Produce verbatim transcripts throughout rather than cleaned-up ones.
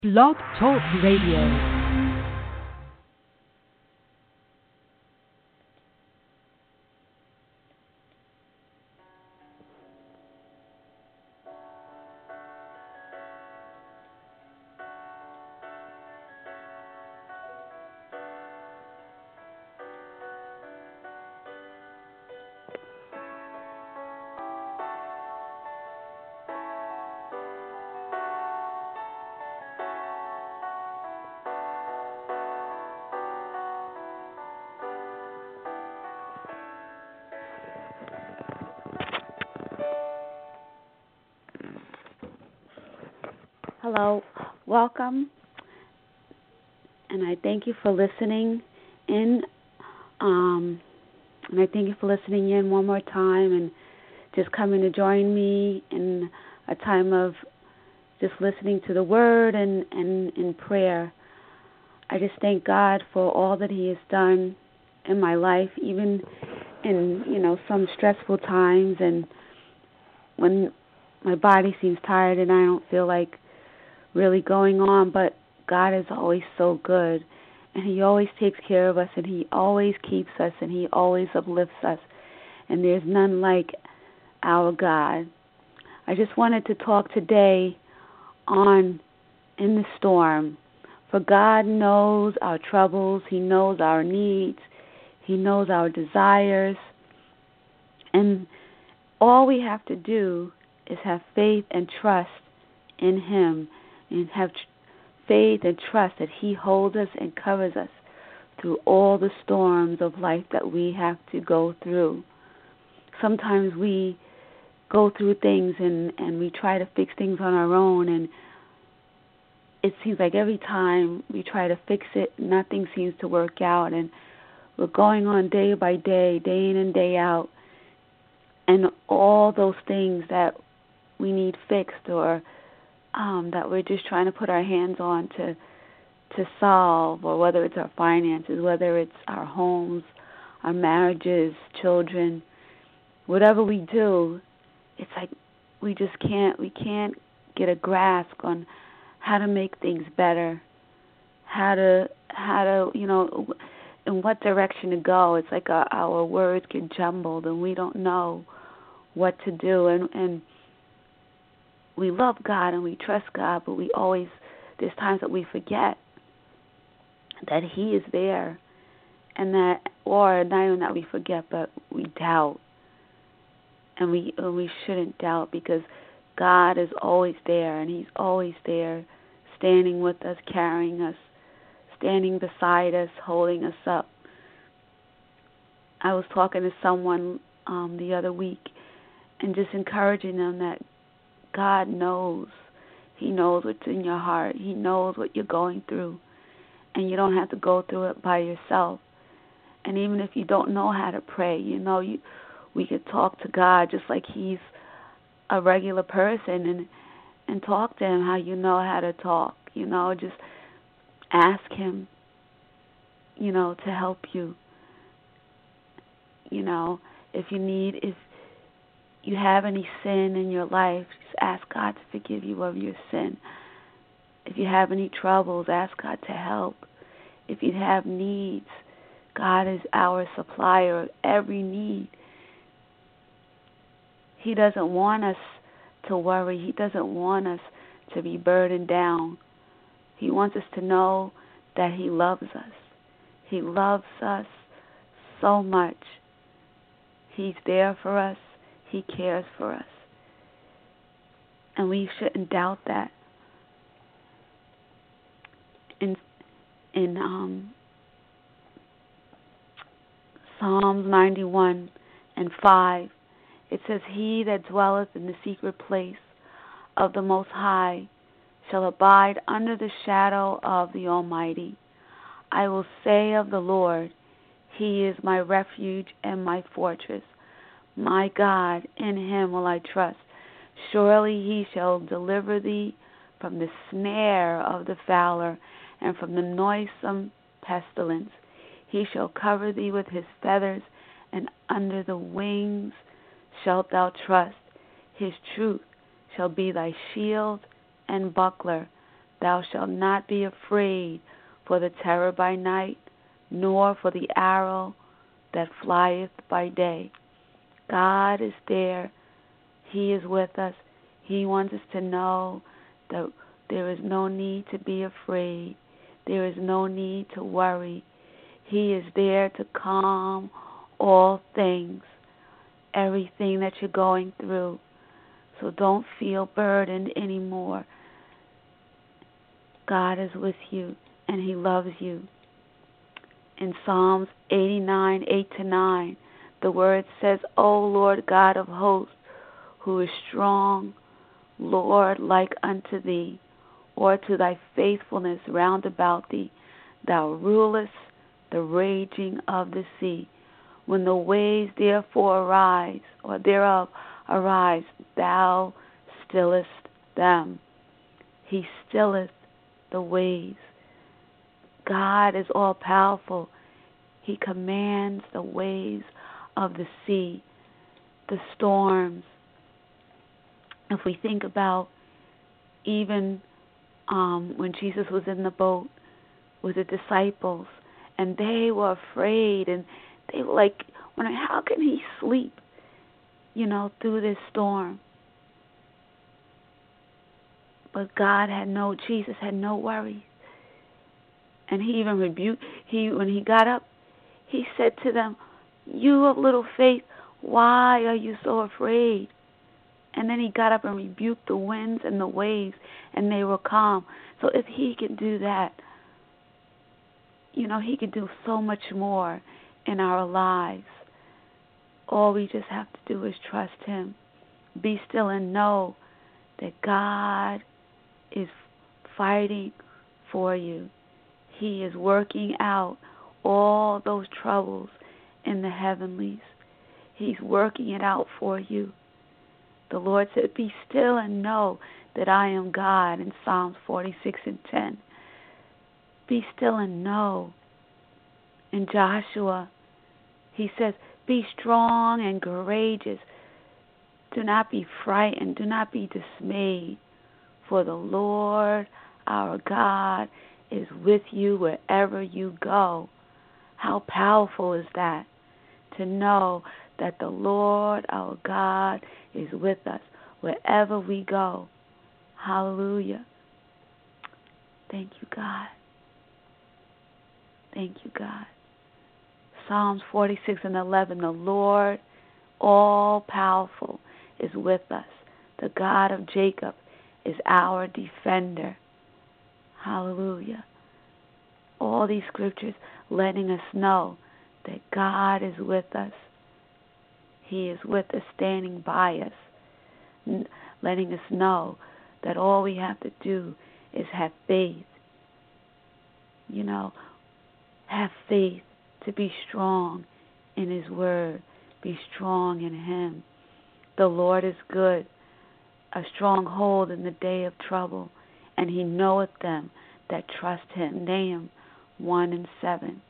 Blog Talk Radio. Hello, welcome, and I thank you for listening in. Um, and I thank you for listening in one more time and just coming to join me in a time of just listening to the Word and, and in prayer. I just thank God for all that He has done in my life, even in, you know, some stressful times and when my body seems tired and I don't feel like really going on, but God is always so good, and He always takes care of us, and He always keeps us, and He always uplifts us, and there's none like our God. I just wanted to talk today on in the storm, for God knows our troubles, He knows our needs, He knows our desires, and all we have to do is have faith and trust in Him, and have tr- faith and trust that He holds us and covers us through all the storms of life that we have to go through. Sometimes we go through things and, and we try to fix things on our own, and it seems like every time we try to fix it, nothing seems to work out, and we're going on day by day, day in and day out, and all those things that we need fixed or Um, that we're just trying to put our hands on to to solve, or whether it's our finances, whether it's our homes, our marriages, children, whatever we do, it's like we just can't we can't get a grasp on how to make things better, how to how to you know in what direction to go. It's like our, our words get jumbled and we don't know what to do, and and we love God and we trust God, but we always, there's times that we forget that He is there, and that, or not even that we forget, but we doubt, and we and we shouldn't doubt, because God is always there, and He's always there, standing with us, carrying us, standing beside us, holding us up. I was talking to someone um, the other week, and just encouraging them that God knows. He knows what's in your heart. He knows what you're going through. And you don't have to go through it by yourself. And even if you don't know how to pray, you know, you we could talk to God just like He's a regular person, and and talk to Him how you know how to talk. You know, just ask Him, you know, to help you. You know, if you need, if you have any sin in your life, just ask God to forgive you of your sin. If you have any troubles, ask God to help. If you have needs, God is our supplier of every need. He doesn't want us to worry. He doesn't want us to be burdened down. He wants us to know that He loves us. He loves us so much. He's there for us. He cares for us. And we shouldn't doubt that. In in um, Psalms ninety-one and five, it says, He that dwelleth in the secret place of the Most High shall abide under the shadow of the Almighty. I will say of the Lord, He is my refuge and my fortress. My God, in Him will I trust. Surely He shall deliver thee from the snare of the fowler and from the noisome pestilence. He shall cover thee with His feathers, and under the wings shalt thou trust. His truth shall be thy shield and buckler. Thou shalt not be afraid for the terror by night, nor for the arrow that flieth by day. God is there. He is with us. He wants us to know that there is no need to be afraid. There is no need to worry. He is there to calm all things, everything that you're going through. So don't feel burdened anymore. God is with you, and He loves you. In Psalms eighty-nine, eight to nine, the word says, O Lord God of hosts, who is strong, Lord, like unto thee, or to thy faithfulness round about thee. Thou rulest the raging of the sea. When the waves therefore arise, or thereof arise, thou stillest them. He stilleth the waves. God is all powerful. He commands the waves of the sea, the storms. If we think about even um, when Jesus was in the boat with the disciples, and they were afraid, and they were like, wondering, how can he sleep, you know, through this storm? But God had no, Jesus had no worries. And he even rebuked, he when he got up, he said to them, you of little faith, why are you so afraid? And then he got up and rebuked the winds and the waves, and they were calm. So if he can do that, you know, he can do so much more in our lives. All we just have to do is trust him. Be still and know that God is fighting for you. He is working out all those troubles in the heavenlies. He's working it out for you. The Lord said, be still and know that I am God in Psalms forty-six and ten. Be still and know. In Joshua, he says, be strong and courageous. Do not be frightened. Do not be dismayed. For the Lord our God is with you wherever you go. How powerful is that? To know that the Lord our God is with us wherever we go. Hallelujah. Thank you, God. Thank you, God. Psalms forty-six and eleven, the Lord all-powerful is with us. The God of Jacob is our defender. Hallelujah. All these scriptures letting us know that God is with us. He is with us, standing by us, letting us know that all we have to do is have faith. You know, have faith to be strong in His Word, be strong in Him. The Lord is good, a stronghold in the day of trouble, and He knoweth them that trust Him. Nahum one and seven.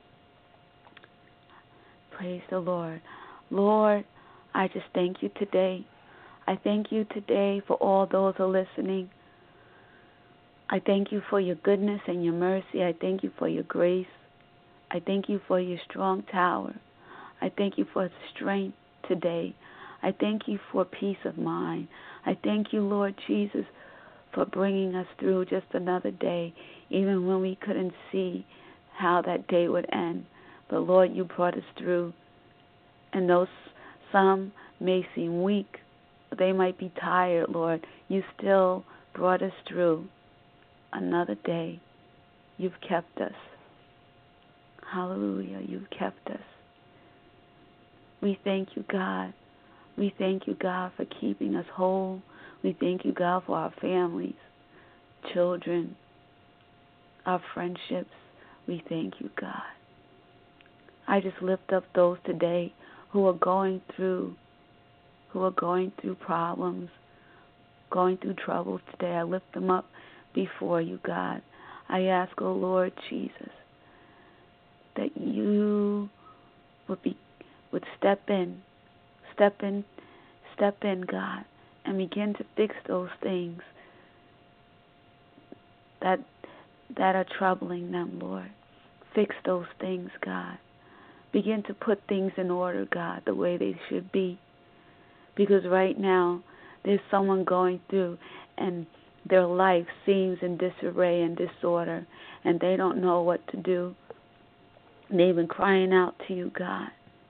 Praise the Lord. Lord, I just thank you today. I thank you today for all those who are listening. I thank you for your goodness and your mercy. I thank you for your grace. I thank you for your strong tower. I thank you for strength today. I thank you for peace of mind. I thank you, Lord Jesus, for bringing us through just another day, even when we couldn't see how that day would end. But, Lord, you brought us through. And though some may seem weak, they might be tired, Lord, you still brought us through another day. You've kept us. Hallelujah, you've kept us. We thank you, God. We thank you, God, for keeping us whole. We thank you, God, for our families, children, our friendships. We thank you, God. I just lift up those today who are going through, who are going through problems, going through troubles today. I lift them up before you, God. I ask, oh Lord Jesus, that you would be would step in, step in, step in, God, and begin to fix those things that that are troubling them, Lord. Fix those things, God. Begin to put things in order, God, the way they should be. Because right now, there's someone going through and their life seems in disarray and disorder, and they don't know what to do. They've been crying out to you, God.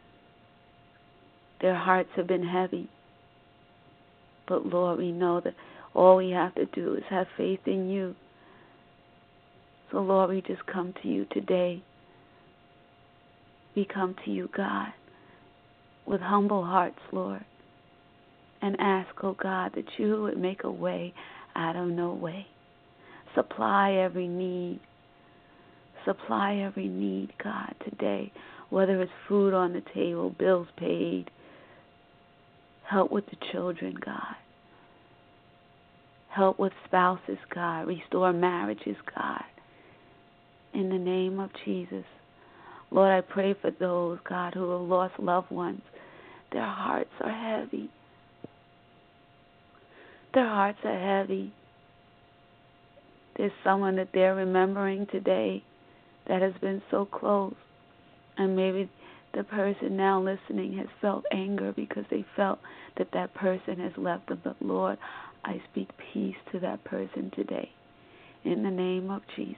Their hearts have been heavy. But Lord, we know that all we have to do is have faith in you. So Lord, we just come to you today. We come to you, God, with humble hearts, Lord, and ask, oh God, that you would make a way out of no way. Supply every need. Supply every need, God, today, whether it's food on the table, bills paid, help with the children, God. Help with spouses, God. Restore marriages, God. In the name of Jesus. Lord, I pray for those, God, who have lost loved ones. Their hearts are heavy. Their hearts are heavy. There's someone that they're remembering today that has been so close. And maybe the person now listening has felt anger because they felt that that person has left them. But Lord, I speak peace to that person today. In the name of Jesus.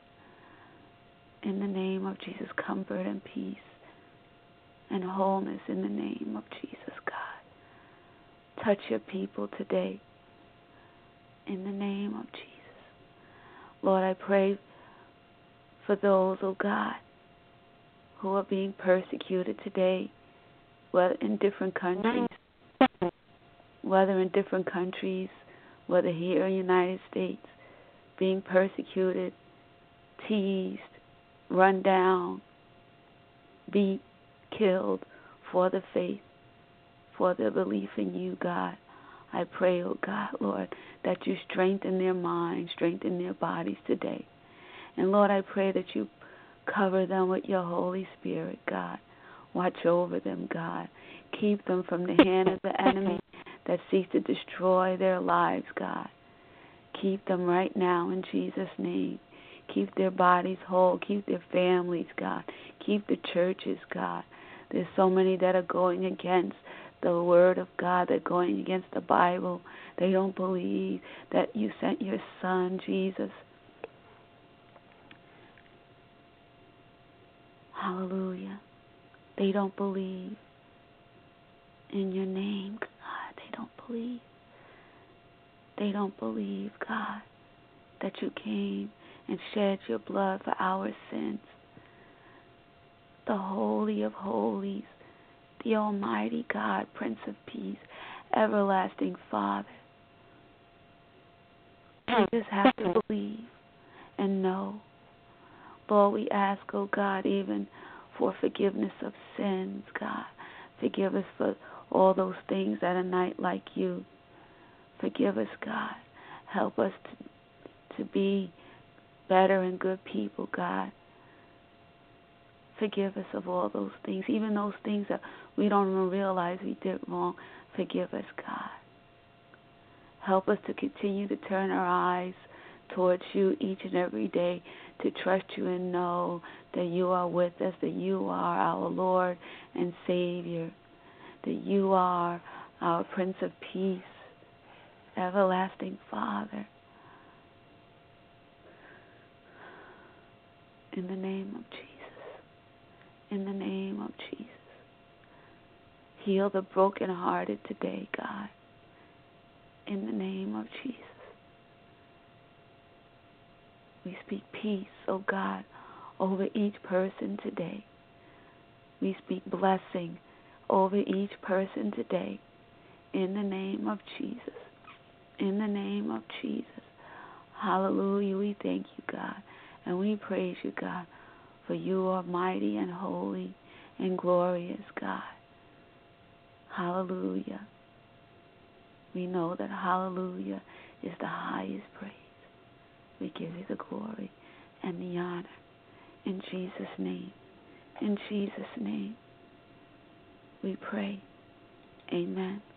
In the name of Jesus, comfort and peace and wholeness in the name of Jesus, God. Touch your people today in the name of Jesus. Lord, I pray for those, oh God, who are being persecuted today, whether in different countries, whether in different countries, whether here in the United States, being persecuted, teased, run down, beat, killed for the faith, for their belief in you, God. I pray, oh God, Lord, that you strengthen their minds, strengthen their bodies today. And Lord, I pray that you cover them with your Holy Spirit, God. Watch over them, God. Keep them from the hand of the enemy that seeks to destroy their lives, God. Keep them right now in Jesus' name. Keep their bodies whole. Keep their families, God. Keep the churches, God. There's so many that are going against the Word of God. They're going against the Bible. They don't believe that you sent your Son, Jesus. Hallelujah. They don't believe in your name, God. They don't believe. They don't believe, God, that you came and shed your blood for our sins. The Holy of Holies, the Almighty God, Prince of Peace, everlasting Father. We just have to believe and know. Lord, we ask, oh God, even for forgiveness of sins, God. Forgive us for all those things that are not like you. Forgive us, God. Help us to, to be better and good people, God. Forgive us of all those things, even those things that we don't even realize we did wrong. Forgive us, God. Help us to continue to turn our eyes towards you each and every day, to trust you and know that you are with us, that you are our Lord and Savior, that you are our Prince of Peace, everlasting Father. In the name of Jesus. In the name of Jesus. Heal the brokenhearted today, God. In the name of Jesus. We speak peace, oh God, over each person today. We speak blessing over each person today. In the name of Jesus. In the name of Jesus. Hallelujah. We thank you, God. And we praise you, God, for you are mighty and holy and glorious, God. Hallelujah. We know that hallelujah is the highest praise. We give you the glory and the honor. In Jesus' name. In Jesus' name. We pray. Amen.